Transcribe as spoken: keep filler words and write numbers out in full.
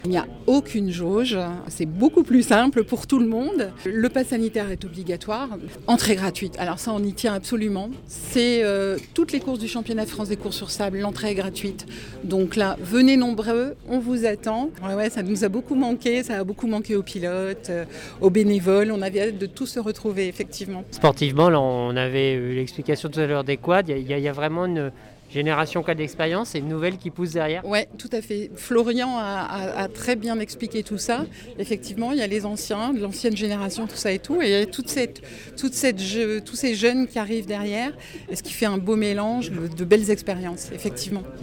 Il n'y a aucune jauge, c'est beaucoup plus simple pour tout le monde. Le pass sanitaire est obligatoire, entrée gratuite. Alors ça, on y tient absolument. C'est euh, toutes les courses du championnat de France des courses sur sable, l'entrée est gratuite. Donc là, venez nombreux, on vous attend. Ouais, ouais, ça nous a beaucoup manqué, ça a beaucoup manqué aux pilotes, euh, aux bénévoles. On avait hâte de tous se retrouver, effectivement. Sportivement, là, on avait eu l'explication tout à l'heure des quads. Il y, y, y a vraiment une génération quad d'expérience et une nouvelle qui pousse derrière. Oui, tout à fait. Florian a, a, a très bien expliqué tout ça. Effectivement, il y a les anciens, l'ancienne génération, tout ça et tout. Et il y a toute cette, toute cette je, tous ces jeunes qui arrivent derrière, et ce qui fait un beau mélange de, de belles expériences, effectivement.